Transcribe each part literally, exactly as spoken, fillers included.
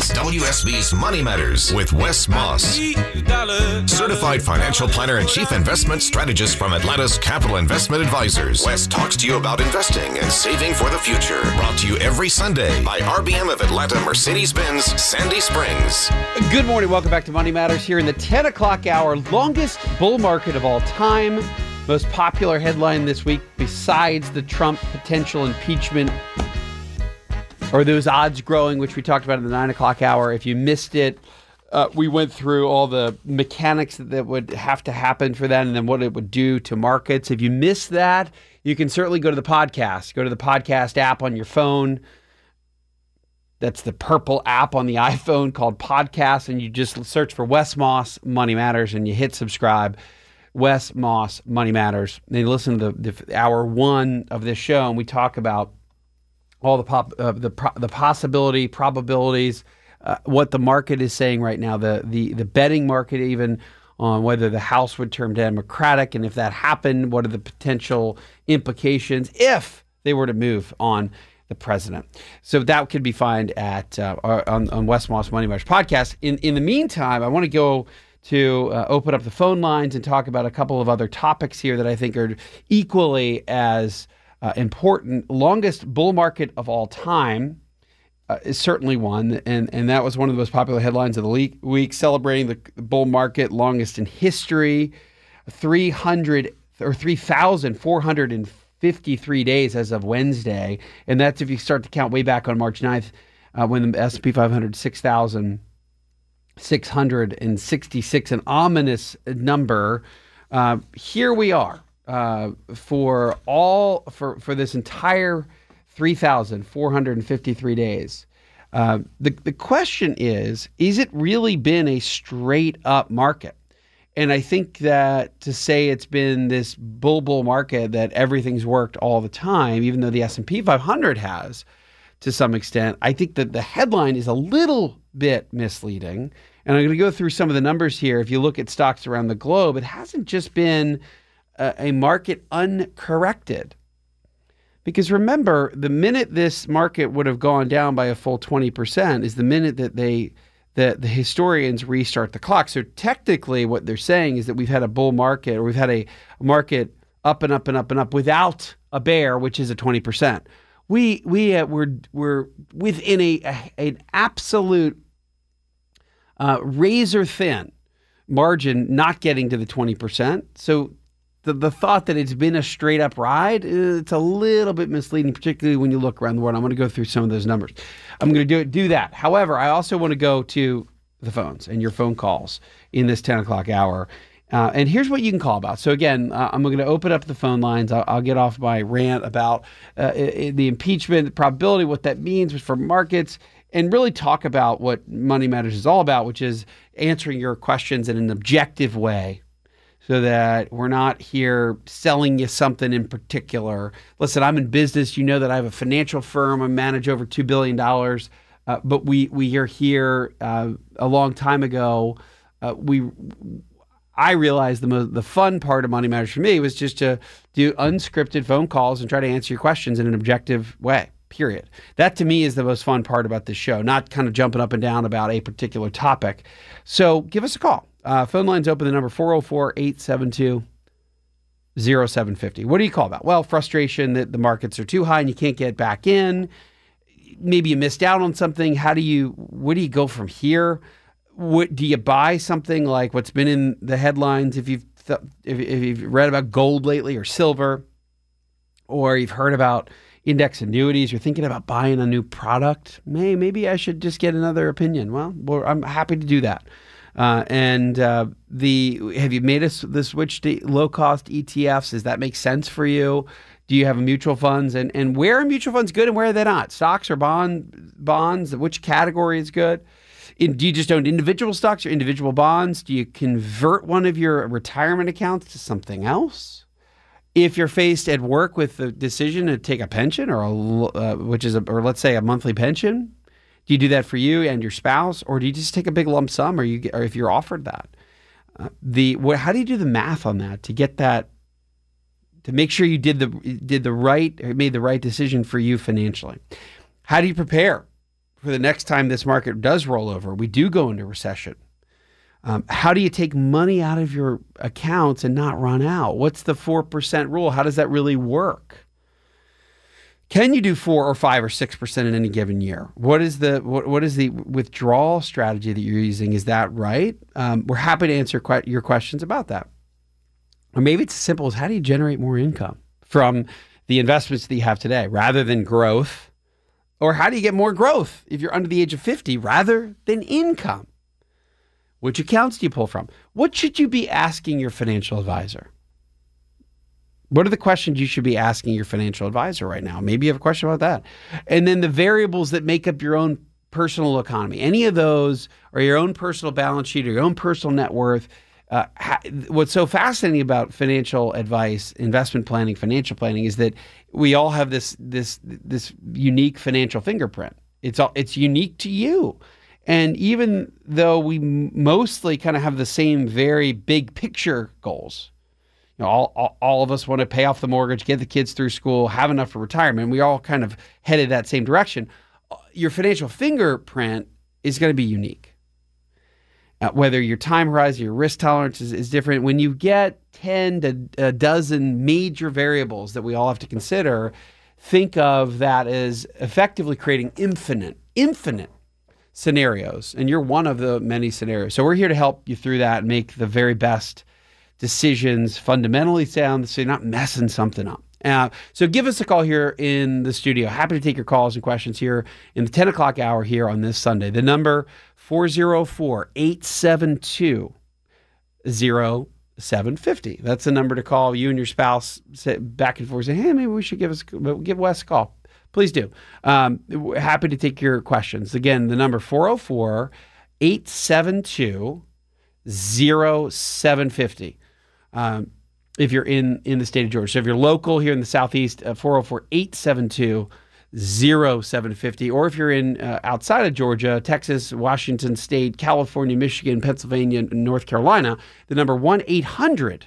It's W S B's Money Matters with Wes Moss, certified financial planner and chief investment strategist from Atlanta's Capital Investment Advisors. Wes talks to you about investing and saving for the future. Brought to you every Sunday by R B M of Atlanta Mercedes-Benz Sandy Springs. Good morning. Welcome back to Money Matters here in the ten o'clock hour. Longest bull market of all time. Most popular headline this week besides the Trump potential impeachment, or those odds growing, which we talked about in the nine o'clock hour. If you missed it, uh, we went through all the mechanics that, that would have to happen for that and then what it would do to markets. If you missed that, you can certainly go to the podcast. Go to the podcast app on your phone. That's the purple app on the iPhone called Podcast, and you just search for Wes Moss Money Matters and you hit subscribe. Wes Moss Money Matters. And you listen to the, the hour one of this show, and we talk about all the pop, uh, the the possibility, probabilities, uh, what the market is saying right now, the the the betting market even on whether the House would turn Democratic, and if that happened, what are the potential implications if they were to move on the president. So that could be found at uh, on, on Wes Moss Money Matters podcast. In in the meantime, I want to go to uh, open up the phone lines and talk about a couple of other topics here that I think are equally as uh, important. Longest bull market of all time uh, is certainly one, and, and that was one of the most popular headlines of the le- week, celebrating the bull market, longest in history, three hundred or three thousand four hundred fifty-three days as of Wednesday, and that's if you start to count way back on March ninth uh, when the S and P five hundred, six thousand six hundred sixty-six, an ominous number. Uh, here we are uh, for all for, for this entire three thousand four hundred fifty-three days. Uh, the the question is, is it really been a straight up market? And I think that to say it's been this bull bull market that everything's worked all the time, even though the S and P five hundred has to some extent, I think that the headline is a little bit misleading. And I'm going to go through some of the numbers here. If you look at stocks around the globe, it hasn't just been a, a market uncorrected. Because remember, the minute this market would have gone down by a full twenty percent is the minute that they, the, the historians restart the clock. So technically what they're saying is that we've had a bull market, or we've had a market up and up and up and up without a bear, which is a twenty percent. We we uh, we're we're within a, a an absolute uh, razor thin margin, not getting to the twenty percent. So the the thought that it's been a straight up ride, it's a little bit misleading, particularly when you look around the world. I'm going to go through some of those numbers. I'm going to do it do that. However, I also want to go to the phones and your phone calls in this ten o'clock hour. Uh, and here's what you can call about. So again, uh, I'm going to open up the phone lines. I'll, I'll get off my rant about uh, I- the impeachment, the probability, what that means for markets, and really talk about what Money Matters is all about, which is answering your questions in an objective way so that we're not here selling you something in particular. Listen, I'm in business. You know that I have a financial firm. I manage over two billion dollars. Uh, but we, we are here uh, a long time ago. Uh, we... I realized the most, the fun part of Money Matters for me was just to do unscripted phone calls and try to answer your questions in an objective way, period. That to me is the most fun part about this show, not kind of jumping up and down about a particular topic. So give us a call. Uh, phone line's open, the number four oh four, eight seven two, oh seven five oh. What do you call about? Well, frustration that the markets are too high and you can't get back in. Maybe you missed out on something. How do you, where do you go from here? What, do you buy something like what's been in the headlines if you've th- if, if you've read about gold lately or silver, or you've heard about index annuities, you're thinking about buying a new product? May, maybe I should just get another opinion. Well, well I'm happy to do that. Uh, and uh, the have you made a, the switch to low-cost E T Fs? Does that make sense for you? Do you have mutual funds? And, and where are mutual funds good and where are they not? Stocks or bond bonds? Which category is good? In, do you just own individual stocks or individual bonds? Do you convert one of your retirement accounts to something else? If you're faced at work with the decision to take a pension or a, uh, which is a, or let's say a monthly pension, do you do that for you and your spouse, or do you just take a big lump sum, or you get, or if you're offered that? Uh, the what, how do you do the math on that to get that, to make sure you did the did the right made the right decision for you financially? How do you prepare for the next time this market does roll over, we do go into recession. Um, how do you take money out of your accounts and not run out? What's the four percent rule? How does that really work? Can you do four or five or six percent in any given year? What is the what, what is the withdrawal strategy that you're using? Is that right? Um, we're happy to answer que- your questions about that. Or maybe it's as simple as, how do you generate more income from the investments that you have today rather than growth? Or how do you get more growth if you're under the age of fifty rather than income? Which accounts do you pull from? What should you be asking your financial advisor? What are the questions you should be asking your financial advisor right now? Maybe you have a question about that. And then the variables that make up your own personal economy. Any of those, or your own personal balance sheet or your own personal net worth. Uh, ha- what's so fascinating about financial advice, investment planning, financial planning is that we all have this this this unique financial fingerprint. It's all it's unique to you. And even though we mostly kind of have the same very big picture goals, you know, all, all, all of us want to pay off the mortgage, get the kids through school, have enough for retirement. We all kind of headed that same direction. Your financial fingerprint is going to be unique. Uh, whether your time horizon, your risk tolerance is, is different. When you get ten to a dozen major variables that we all have to consider, think of that as effectively creating infinite, infinite scenarios, and you're one of the many scenarios. So we're here to help you through that and make the very best decisions, fundamentally sound, so you're not messing something up. Uh, so give us a call here in the studio. Happy to take your calls and questions here in the ten o'clock hour here on this Sunday. The number four oh four, eight seven two, oh seven five oh. That's the number to call. You and your spouse sit back and forth, say, hey, maybe we should give us give Wes a call. Please do. Um, happy to take your questions. Again, the number four oh four, eight seven two, oh seven five oh. Um, if you're in, in the state of Georgia. So if you're local here in the Southeast, uh, four oh four, eight seven two, oh seven five oh. Or if you're in uh, outside of Georgia, Texas, Washington State, California, Michigan, Pennsylvania, and North Carolina, the number one eight hundred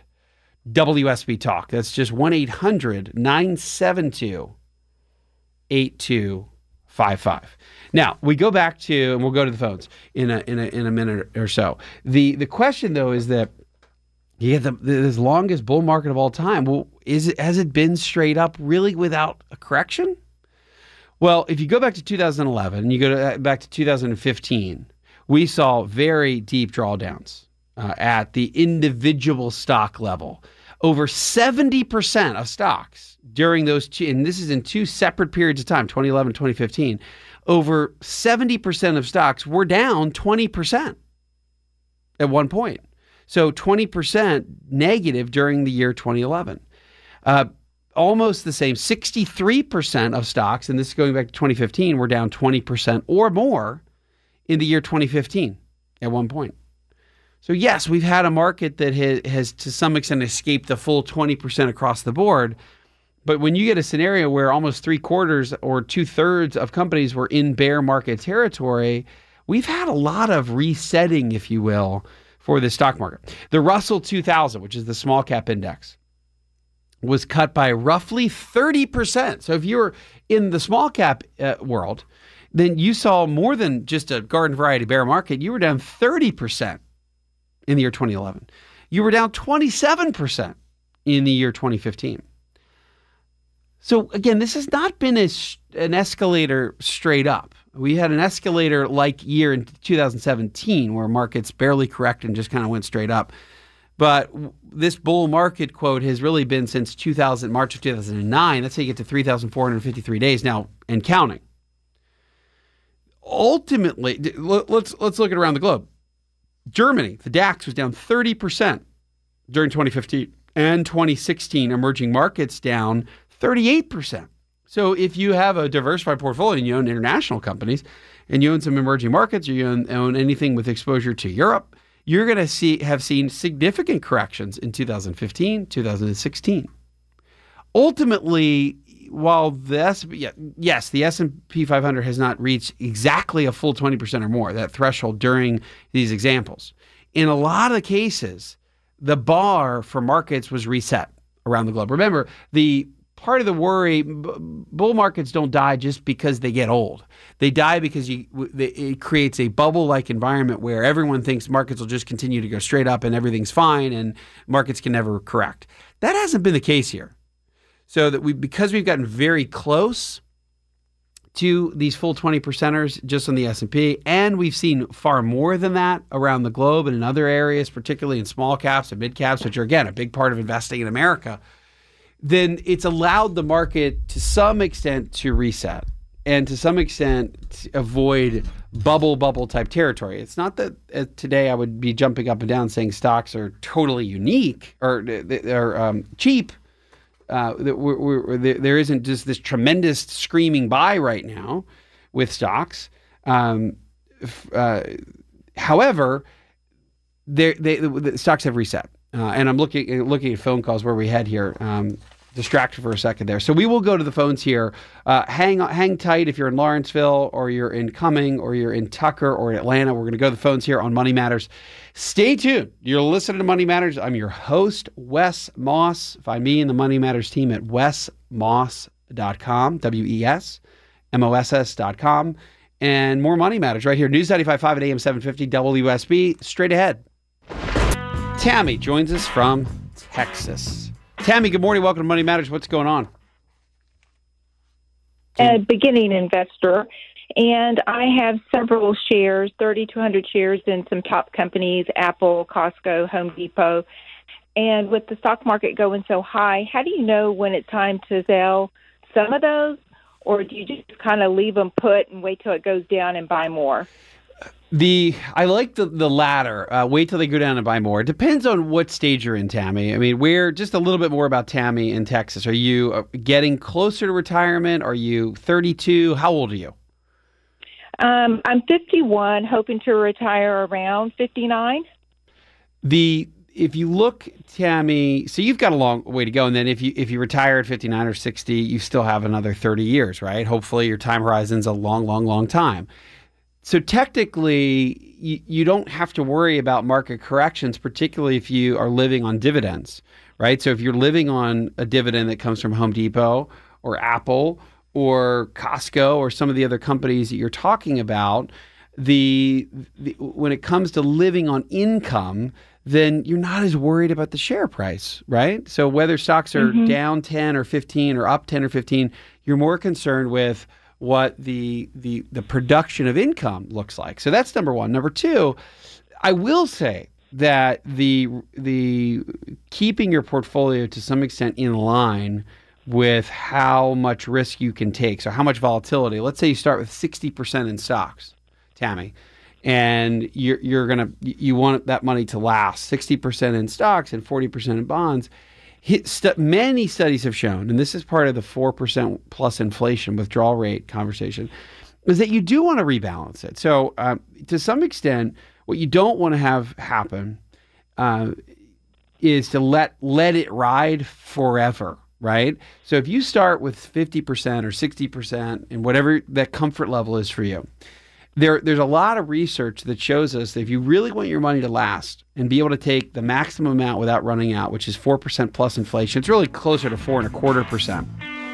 W S B Talk. That's just one eight hundred, nine seven two, eight two five five. Now, we go back to, and we'll go to the phones in a in a, in a minute or so. The the question, though, is that yeah, the, the this longest bull market of all time. Well, is it has it been straight up really without a correction? Well, if you go back to two thousand eleven and you go to, back to two thousand fifteen, we saw very deep drawdowns uh, at the individual stock level. Over seventy percent of stocks during those two, and this is in two separate periods of time, twenty eleven, twenty fifteen, over seventy percent of stocks were down twenty percent at one point. So twenty percent negative during the year twenty eleven. Uh, almost the same, sixty-three percent of stocks, and this is going back to twenty fifteen, were down twenty percent or more in the year twenty fifteen at one point. So yes, we've had a market that has, has to some extent escaped the full twenty percent across the board. But when you get a scenario where almost three quarters or two thirds of companies were in bear market territory, we've had a lot of resetting, if you will, for the stock market. The Russell two thousand, which is the small cap index, was cut by roughly thirty percent. So if you're in the small cap uh, world, then you saw more than just a garden variety bear market. You were down thirty percent in the year twenty eleven. You were down twenty-seven percent in the year twenty fifteen. So again, this has not been a, an escalator straight up. We had an escalator-like year in two thousand seventeen where markets barely corrected and just kind of went straight up. But this bull market, quote, has really been since two thousand, March of two thousand nine. That's how you get to three thousand four hundred fifty-three days now and counting. Ultimately, let's let's look at around the globe. Germany, the DAX was down thirty percent during twenty fifteen and twenty sixteen. Emerging markets down thirty-eight percent. So if you have a diversified portfolio and you own international companies and you own some emerging markets or you own, own anything with exposure to Europe, you're going to see have seen significant corrections in two thousand fifteen, two thousand sixteen. Ultimately, while the S and P, yes, the S and P five hundred has not reached exactly a full twenty percent or more, that threshold during these examples. In a lot of the cases, the bar for markets was reset around the globe. Remember, the part of the worry, b- bull markets don't die just because they get old. They die because you, they, it creates a bubble-like environment where everyone thinks markets will just continue to go straight up and everything's fine and markets can never correct. That hasn't been the case here. So that we, because we've gotten very close to these full twenty percenters just on the S and P, and we've seen far more than that around the globe and in other areas, particularly in small caps and mid caps, which are, again, a big part of investing in America, then it's allowed the market to some extent to reset and to some extent avoid bubble bubble type territory. It's not that uh, today I would be jumping up and down saying stocks are totally unique or or um, cheap. Uh, that we're, we're, there isn't just this tremendous screaming buy right now with stocks. Um, uh, however, they, they, the stocks have reset, uh, and I'm looking looking at phone calls where we had here. Um, distracted for a second there. So we will go to the phones here. Uh, hang hang tight if you're in Lawrenceville or you're in Cumming or you're in Tucker or in Atlanta. We're going to go to the phones here on Money Matters. Stay tuned. You're listening to Money Matters. I'm your host, Wes Moss. Find me and the Money Matters team at wes moss dot com, W E S M O S S dot com. And more Money Matters right here. News ninety-five point five at A M seven fifty W S B. Straight ahead. Tammy joins us from Texas. Tammy, good morning. Welcome to Money Matters. What's going on? A beginning investor, and I have several shares, thirty to one hundred shares in some top companies, Apple, Costco, Home Depot. And with the stock market going so high, how do you know when it's time to sell some of those, or do you just kind of leave them put and wait till it goes down and buy more? The I like the the latter. Uh, wait till they go down and buy more. It depends on what stage you're in, Tammy. I mean, we're just a little bit more about Tammy in Texas. Are you uh, getting closer to retirement? Are you thirty-two? How old are you? Um, I'm fifty-one, hoping to retire around fifty-nine. The if you look, Tammy, so you've got a long way to go, and then if you if you retire at fifty-nine or sixty, you still have another thirty years, right? Hopefully, your time horizon's a long, long, long time. So technically, you, you don't have to worry about market corrections, particularly if you are living on dividends, right? So if you're living on a dividend that comes from Home Depot or Apple or Costco or some of the other companies that you're talking about, the, the when it comes to living on income, then you're not as worried about the share price, right? So whether stocks are mm-hmm. down ten or fifteen or up ten or fifteen, you're more concerned with what the the the production of income looks like. So that's number one. Number two, I will say that the the keeping your portfolio to some extent in line with how much risk you can take. So how much volatility. Let's say you start with sixty percent in stocks, Tammy, and you're you're gonna you want that money to last. sixty percent in stocks and forty percent in bonds. Many studies have shown, and this is part of the four percent plus inflation withdrawal rate conversation, is that you do want to rebalance it. So um, to some extent, what you don't want to have happen uh, is to let let it ride forever, right? So if you start with fifty percent or sixty percent and whatever that comfort level is for you, There, there's a lot of research that shows us that if you really want your money to last and be able to take the maximum amount without running out, which is four percent plus inflation, it's really closer to four and a quarter percent.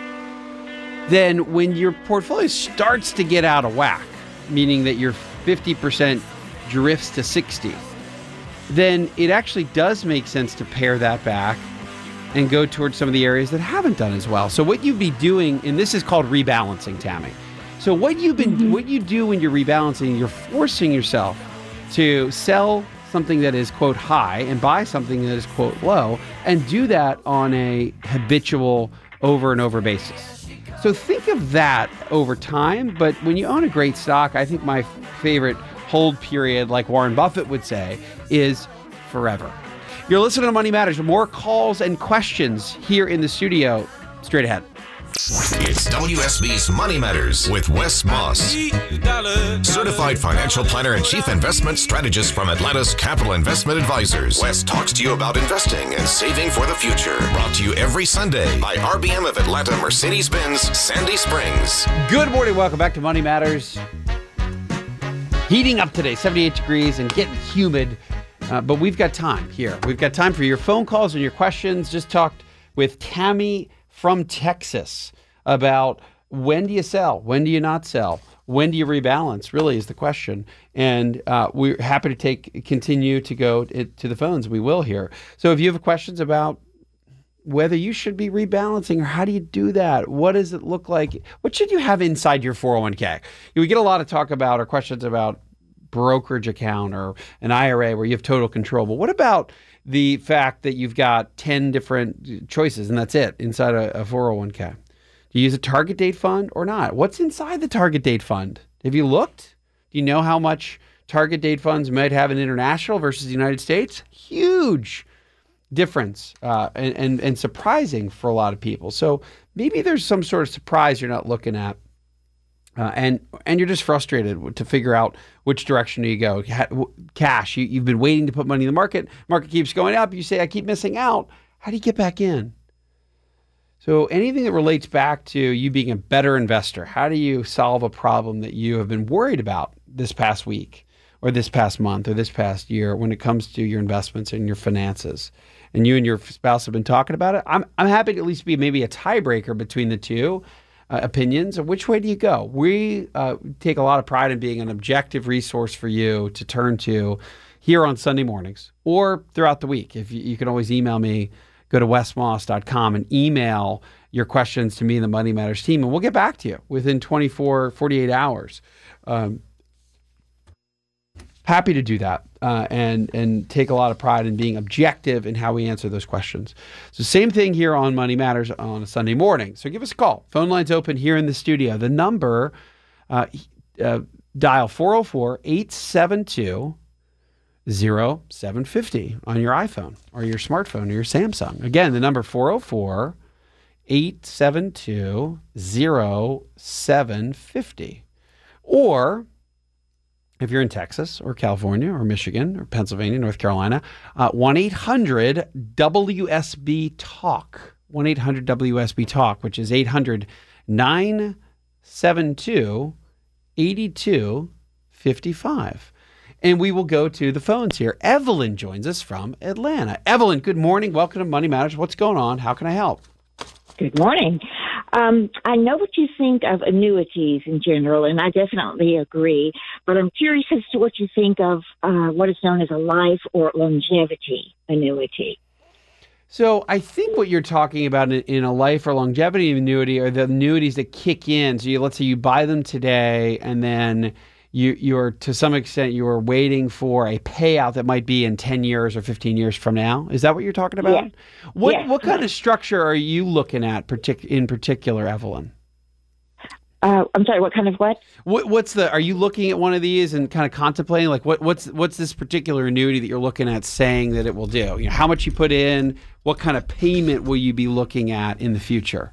Then when your portfolio starts to get out of whack, meaning that your fifty percent drifts to sixty, then it actually does make sense to pare that back and go towards some of the areas that haven't done as well. So what you'd be doing, and this is called rebalancing, Tammy. So what you've been, mm-hmm. what you do when you're rebalancing, you're forcing yourself to sell something that is, quote, high and buy something that is, quote, low, and do that on a habitual over and over basis. So think of that over time. But when you own a great stock, I think my favorite hold period, like Warren Buffett would say, is forever. You're listening to Money Matters. More calls and questions here in the studio. Straight ahead. It's W S B's Money Matters with Wes Moss, certified financial planner and chief investment strategist from Atlanta's Capital Investment Advisors. Wes talks to you about investing and saving for the future. Brought to you every Sunday by R B M of Atlanta Mercedes-Benz Sandy Springs. Good morning. Welcome back to Money Matters. Heating up today, seventy-eight degrees and getting humid, uh, but we've got time here. We've got time for your phone calls and your questions. Just talked with Tammy from Texas about when do you sell? When do you not sell? When do you rebalance? Really is the question. And uh, we're happy to take continue to go to, to the phones. We will here. So if you have questions about whether you should be rebalancing or how do you do that? What does it look like? What should you have inside your four oh one k? We get a lot of talk about or questions about brokerage account or an I R A where you have total control. But what about the fact that you've got ten different choices and that's it inside a, a four oh one k? Do you use a target date fund or not? What's inside the target date fund? Have you looked? Do you know how much target date funds might have in international versus the United States? Huge difference uh, and, and, and surprising for a lot of people. So maybe there's some sort of surprise you're not looking at. Uh, and and you're just frustrated to figure out which direction do you go. Cash, you, you've been waiting to put money in the market. Market keeps going up. You say, I keep missing out. How do you get back in? So anything that relates back to you being a better investor, how do you solve a problem that you have been worried about this past week or this past month or this past year when it comes to your investments and your finances? And you and your spouse have been talking about it. I'm I'm happy to at least be maybe a tiebreaker between the two uh, opinions. Which way do you go? We uh, take a lot of pride in being an objective resource for you to turn to here on Sunday mornings or throughout the week. If you, you can always email me, go to wes moss dot com and email your questions to me and the Money Matters team, and we'll get back to you within twenty-four, forty-eight hours. Um, happy to do that uh, and and take a lot of pride in being objective in how we answer those questions. So same thing here on Money Matters on a Sunday morning. So give us a call. Phone line's open here in the studio. The number, uh, uh, dial four oh four, eight seven two, oh seven five oh on your iPhone or your smartphone or your Samsung. Again, the number four oh four, eight seven two, oh seven five oh. Or if you're in Texas or California or Michigan or Pennsylvania, North Carolina, uh, one eight hundred W S B talk, one eight hundred W S B talk, which is eight hundred, nine seven two, eight two five five. And we will go to the phones here. Evelyn joins us from Atlanta. Evelyn, good morning. Welcome to Money Matters. What's going on? How can I help? Good morning. Um, I know what you think of annuities in general, and I definitely agree. But I'm curious as to what you think of uh, what is known as a life or longevity annuity. So I think what you're talking about in, in a life or longevity annuity are the annuities that kick in. So you, let's say you buy them today, and then you you're to some extent you are waiting for a payout that might be in ten years or fifteen years from now. Is that what you're talking about? Yeah. What yeah. what kind of structure are you looking at partic- in particular, Evelyn? Uh, I'm sorry, what kind of what? what? What's the? Are you looking at one of these and kind of contemplating like what what's what's this particular annuity that you're looking at saying that it will do? You know, how much you put in, what kind of payment will you be looking at in the future?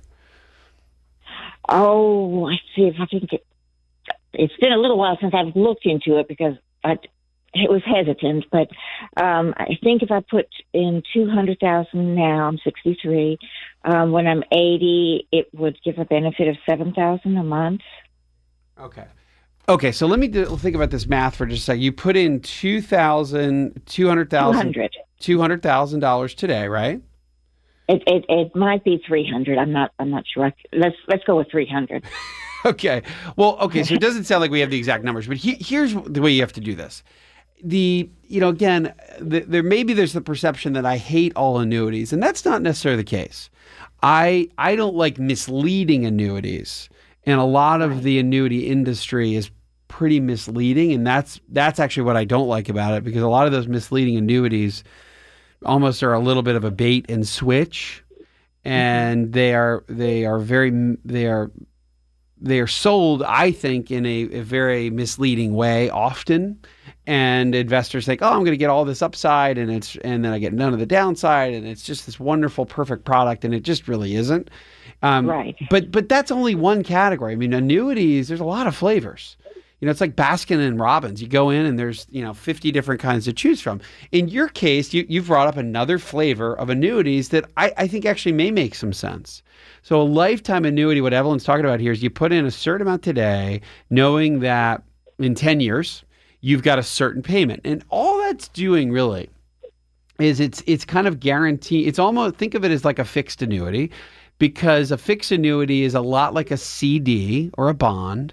Oh, I see. If I think it. It's been a little while since I've looked into it because I it was hesitant. But um, I think if I put in two hundred thousand now, I'm sixty-three. Um, when I'm eighty, it would give a benefit of seven thousand a month. Okay. Okay. So let me do, think about this math for just a second. You put in two thousand, two hundred thousand, two hundred thousand dollars today, right? It, it it might be three hundred. I'm not I'm not sure. Let's let's go with three hundred. Okay. Well, okay. So it doesn't sound like we have the exact numbers, but he, here's the way you have to do this. The, you know, again, the, there maybe there's the perception that I hate all annuities, and that's not necessarily the case. I I don't like misleading annuities, and a lot of the annuity industry is pretty misleading, and that's that's actually what I don't like about it, because a lot of those misleading annuities almost are a little bit of a bait and switch, and they are they are very they are. They are sold, I think, in a, a very misleading way often, and investors think, "Oh, I'm going to get all this upside, and it's and then I get none of the downside, and it's just this wonderful, perfect product," and it just really isn't. Um, right. But but that's only one category. I mean, annuities. There's a lot of flavors. You know, it's like Baskin and Robbins. You go in and there's you know fifty different kinds to choose from. In your case, you you've brought up another flavor of annuities that I, I think actually may make some sense. So a lifetime annuity, what Evelyn's talking about here is you put in a certain amount today, knowing that in ten years, you've got a certain payment. And all that's doing really is it's it's kind of guaranteed. It's almost, think of it as like a fixed annuity. because a fixed annuity is a lot like a C D or a bond,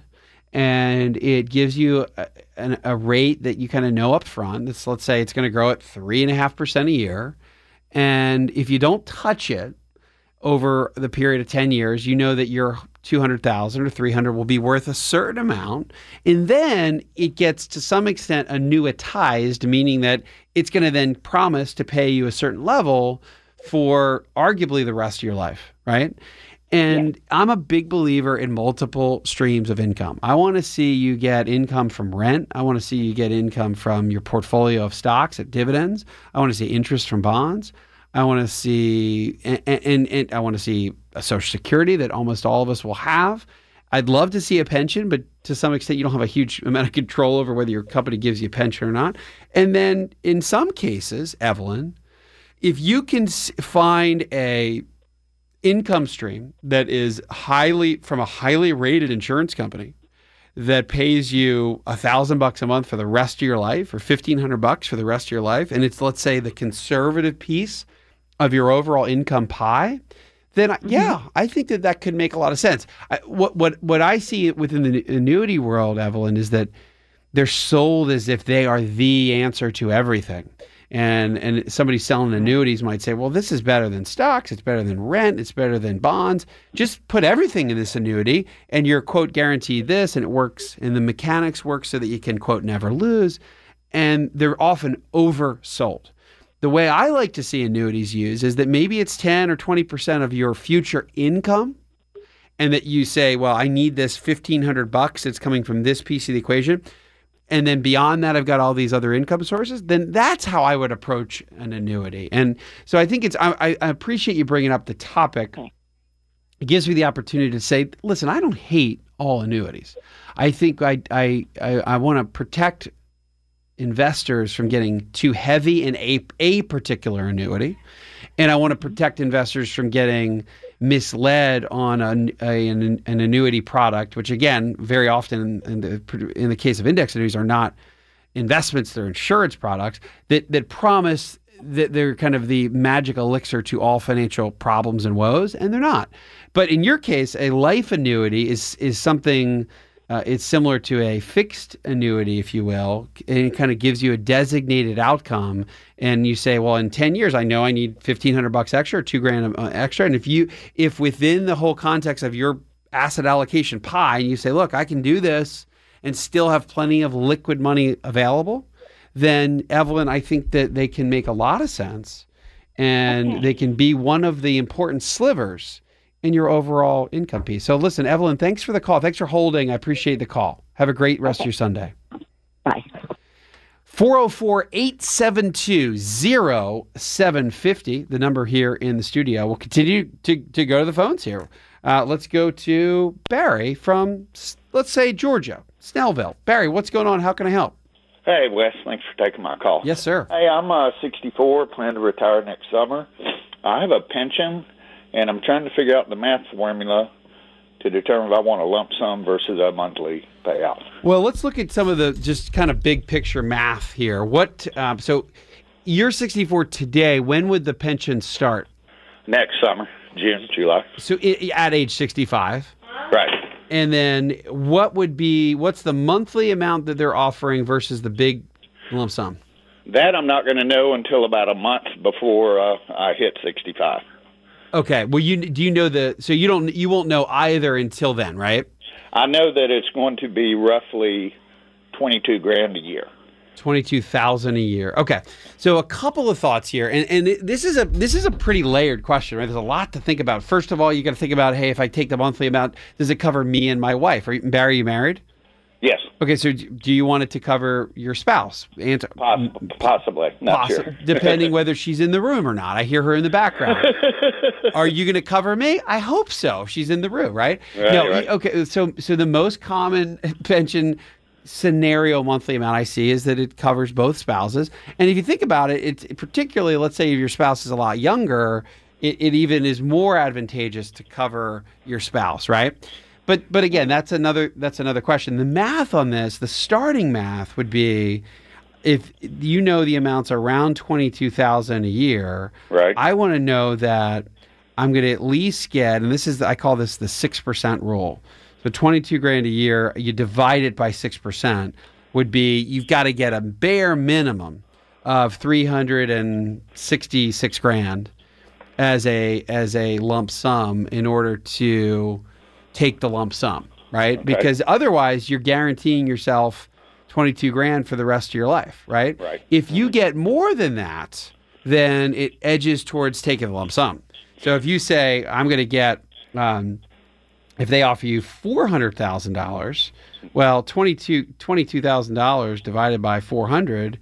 and it gives you a, a, a rate that you kind of know up front. This, let's say it's going to grow at three and a half percent a year. And if you don't touch it over the period of ten years, you know that your two hundred thousand or three hundred will be worth a certain amount. And then it gets to some extent annuitized, meaning that it's going to then promise to pay you a certain level for arguably the rest of your life, right? And yeah. I'm a big believer in multiple streams of income. I want to see you get income from rent. I want to see you get income from your portfolio of stocks at dividends. I want to see interest from bonds. I want to see, and, and, and I want to see a Social Security that almost all of us will have. I'd love to see a pension, but to some extent, you don't have a huge amount of control over whether your company gives you a pension or not. And then in some cases, Evelyn, if you can find a income stream that is highly from a highly rated insurance company that pays you a thousand bucks a month for the rest of your life, or fifteen hundred bucks for the rest of your life, and it's, let's say, the conservative piece of your overall income pie, then mm-hmm. yeah, I think that that could make a lot of sense. I, what what what I see within the annuity world, Evelyn, is that they're sold as if they are the answer to everything. And and somebody selling annuities might say, well, this is better than stocks, it's better than rent, it's better than bonds. Just put everything in this annuity and you're, quote, guaranteed this, and it works, and the mechanics work so that you can, quote, never lose. And they're often oversold. The way I like to see annuities used is that maybe it's ten or twenty percent of your future income, and that you say, well, I need this fifteen hundred bucks that's coming from this piece of the equation. And then beyond that, I've got all these other income sources. Then that's how I would approach an annuity. And so I think it's, I, I appreciate you bringing up the topic. It gives me the opportunity to say, listen, I don't hate all annuities. I think I, I, I, I want to protect investors from getting too heavy in a, a particular annuity. And I want to protect investors from getting misled on a, a, an, an annuity product, which again, very often in the, in the case of index annuities are not investments, they're insurance products that, that promise that they're kind of the magic elixir to all financial problems and woes, and they're not. But in your case, a life annuity is, is something Uh, it's similar to a fixed annuity, if you will, and it kind of gives you a designated outcome. And you say, well, in ten years, I know I need fifteen hundred bucks extra or two grand uh, extra. And if you, if within the whole context of your asset allocation pie, and you say, look, I can do this and still have plenty of liquid money available, then Evelyn, I think that they can make a lot of sense, and okay. they can be one of the important slivers in your overall income piece. So listen, Evelyn, thanks for the call. Thanks for holding. I appreciate the call. Have a great rest okay. of your Sunday. Bye. four oh four, eight seven two, oh seven five oh, the number here in the studio. We'll continue to, to go to the phones here. Uh, let's go to Barry from, let's say, Georgia, Snellville. Barry, what's going on? How can I help? Hey, Wes. Thanks for taking my call. Yes, sir. Hey, I'm uh, sixty-four, plan to retire next summer. I have a pension, and I'm trying to figure out the math formula to determine if I want a lump sum versus a monthly payout. Well, let's look at some of the just kind of big picture math here. What? Um, so you're sixty-four today. When would the pension start? Next summer, June, July. So I- at age sixty-five? Right. And then what would be, what's the monthly amount that they're offering versus the big lump sum? That I'm not going to know until about a month before uh, I hit sixty-five. Okay. Well, you do you know the so you don't you won't know either until then, right? I know that it's going to be roughly twenty-two grand a year. Twenty-two thousand a year. Okay. So a couple of thoughts here, and and this is a this is a pretty layered question, right? There's a lot to think about. First of all, you got to think about, hey, if I take the monthly amount, does it cover me and my wife? Are you, Barry, you married? Yes. Okay, so do you want it to cover your spouse? Aunt, Poss- possibly. Not possi- sure. Depending whether she's in the room or not. I hear her in the background. Are you going to cover me? I hope so. She's in the room, right? Right, no, right. Okay, so so the most common pension scenario monthly amount I see is that it covers both spouses. And if you think about it, it's particularly, let's say if your spouse is a lot younger, it, it even is more advantageous to cover your spouse, right? But but again, that's another that's another question. The math on this, the starting math would be, if you know the amounts are around twenty-two thousand a year, right. I want to know that I'm going to at least get, and this is, I call this the six percent rule. So twenty-two grand a year, you divide it by six percent would be, you've got to get a bare minimum of three hundred sixty-six grand as a as a lump sum in order to take the lump sum, right? Okay. Because otherwise you're guaranteeing yourself twenty-two grand for the rest of your life, right? Right. If you get more than that, then it edges towards taking the lump sum. So if you say, I'm going to get, um, if they offer you four hundred thousand dollars, well, twenty-two thousand dollars divided by four hundred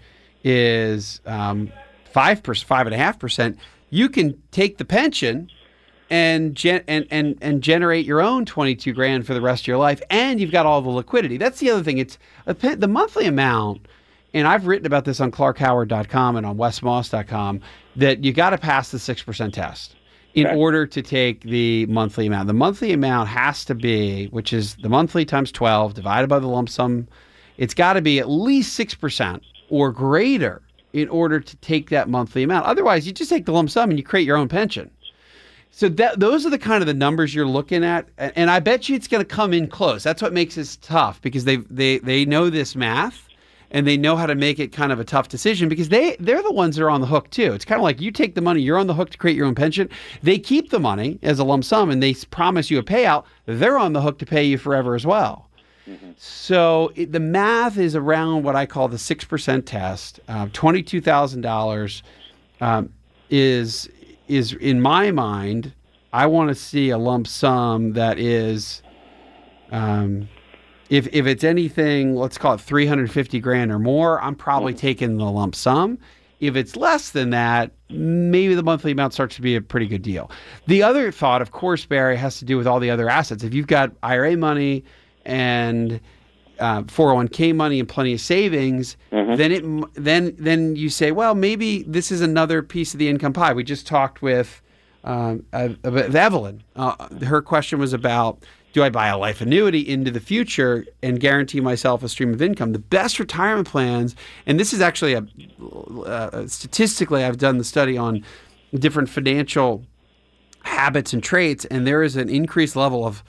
is um, five percent, five and a half percent. You can take the pension and, gen- and and and generate your own twenty-two grand for the rest of your life, and you've got all the liquidity. That's the other thing. It's a pen- the monthly amount, and I've written about this on clark howard dot com and on wes moss dot com, that you got to pass the six percent test in Okay. order to take the monthly amount. The monthly amount has to be, which is the monthly times twelve divided by the lump sum. It's got to be at least six percent or greater in order to take that monthly amount. Otherwise, you just take the lump sum and you create your own pension. So that those are the kind of the numbers you're looking at, and I bet you it's going to come in close. That's what makes this tough, because they they they know this math, and they know how to make it kind of a tough decision, because they they're the ones that are on the hook too. It's kind of like you take the money, you're on the hook to create your own pension. They keep the money as a lump sum, and they promise you a payout. They're on the hook to pay you forever as well. Mm-hmm. So it, the math is around what I call the six percent test. Uh, twenty-two thousand dollars um, is is in my mind. I want to see a lump sum that is, um, if if it's anything, let's call it three hundred fifty grand or more, I'm probably taking the lump sum. If it's less than that, maybe the monthly amount starts to be a pretty good deal. The other thought, of course, Barry, has to do with all the other assets. If you've got I R A money and uh, four oh one k money and plenty of savings, mm-hmm. then it then then you say, well, maybe this is another piece of the income pie. We just talked with um, uh, with Evelyn. Uh, her question was about, do I buy a life annuity into the future and guarantee myself a stream of income? The best retirement plans, and this is actually a uh, statistically, I've done the study on different financial habits and traits, and there is an increased level of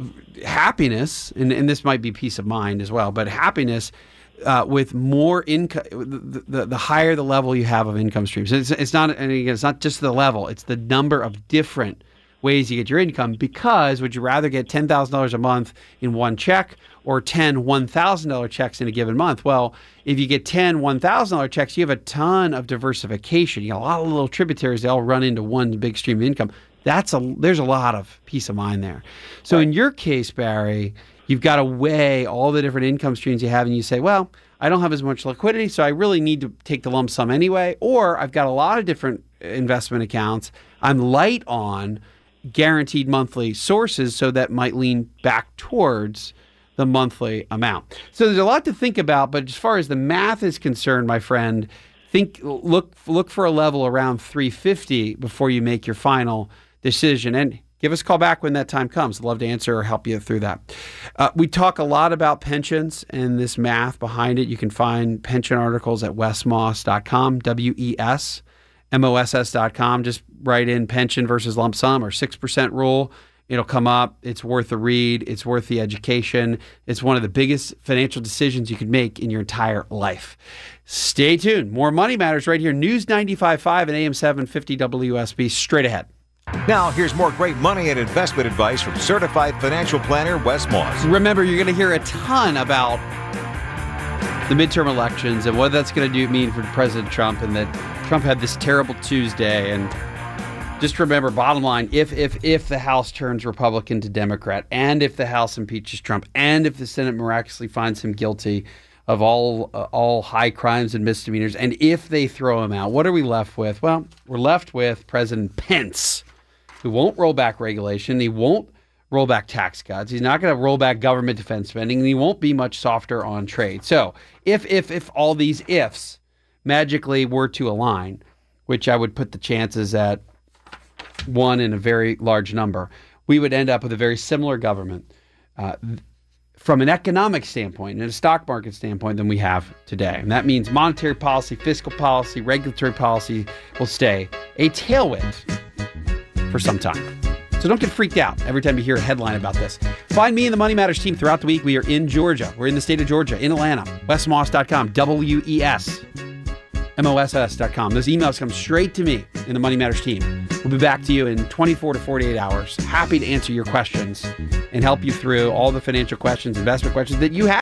happiness, and, and this might be peace of mind as well, but happiness uh, with more income, the, the, the higher the level you have of income streams. It's, it's not, and again, it's not just the level, it's the number of different ways you get your income. Because would you rather get ten thousand dollars a month in one check or ten one thousand dollars checks in a given month? Well, if you get ten one thousand dollars checks, you have a ton of diversification. You got a lot of little tributaries. They all run into one big stream of income. That's a there's a lot of peace of mind there. So right. In your case, Barry, you've got to weigh all the different income streams you have, and you say, well, I don't have as much liquidity, so I really need to take the lump sum anyway, or I've got a lot of different investment accounts. I'm light on guaranteed monthly sources, so that might lean back towards the monthly amount. So there's a lot to think about, but as far as the math is concerned, my friend, think look look for a level around three fifty before you make your final decision. And give us a call back when that time comes. I'd love to answer or help you through that. Uh, we talk a lot about pensions and this math behind it. You can find pension articles at wes moss dot com, W E S M O S S dot com. Just write in pension versus lump sum or six percent rule. It'll come up. It's worth a read. It's worth the education. It's one of the biggest financial decisions you could make in your entire life. Stay tuned. More Money Matters right here. News ninety-five point five and A M seven fifty W S B straight ahead. Now, here's more great money and investment advice from certified financial planner Wes Moss. Remember, you're going to hear a ton about the midterm elections and what that's going to do mean for President Trump, and that Trump had this terrible Tuesday. And just remember, bottom line, if if if the House turns Republican to Democrat, and if the House impeaches Trump, and if the Senate miraculously finds him guilty of all uh, all high crimes and misdemeanors, and if they throw him out, what are we left with? Well, we're left with President Pence, who won't roll back regulation. He won't roll back tax cuts. He's not going to roll back government defense spending, and he won't be much softer on trade. So if if if all these ifs magically were to align, which I would put the chances at one in a very large number, we would end up with a very similar government uh, from an economic standpoint and a stock market standpoint than we have today. And that means monetary policy, fiscal policy, regulatory policy will stay a tailwind for some time. So don't get freaked out every time you hear a headline about this. Find me and the Money Matters team throughout the week. We are in Georgia. We're in the state of Georgia, in Atlanta. wes moss dot com, W E S M O S S dot com. Those emails come straight to me and the Money Matters team. We'll be back to you in twenty-four to forty-eight hours. Happy to answer your questions and help you through all the financial questions, investment questions that you have.